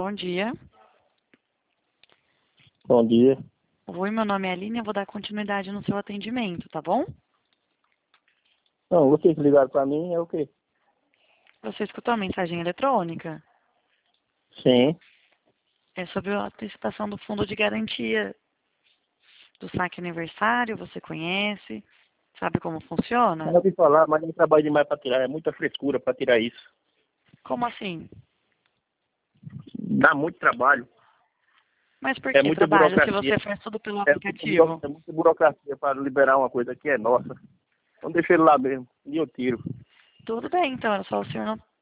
bom dia. Bom dia. Oi, meu nome é Aline, eu vou dar continuidade no seu atendimento, tá bom? Não, vocês ligaram pra mim, é o quê? Você escutou a mensagem eletrônica? Sim. É sobre a antecipação do fundo de garantia do saque aniversário, você conhece? Sabe como funciona? Eu ouvi falar, mas não trabalho demais pra tirar, é muita frescura pra tirar isso. Como assim? Dá muito trabalho, Mas por é que muita trabalho se burocracia. você faz tudo pelo aplicativo? É muita burocracia para liberar uma coisa que é nossa. Então deixa ele lá mesmo, e eu tiro. Tudo bem, então, é só o senhor não